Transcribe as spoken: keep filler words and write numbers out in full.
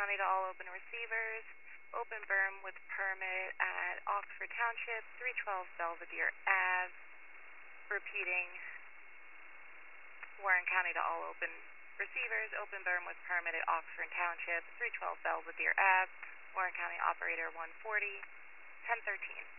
County to all open receivers. Open berm with permit at Oxford Township, three twelve Belvedere Ave. Repeating, Warren County to all open receivers. Open berm with permit at Oxford Township, three twelve Belvedere Ave. Warren County Operator one forty, ten thirteen.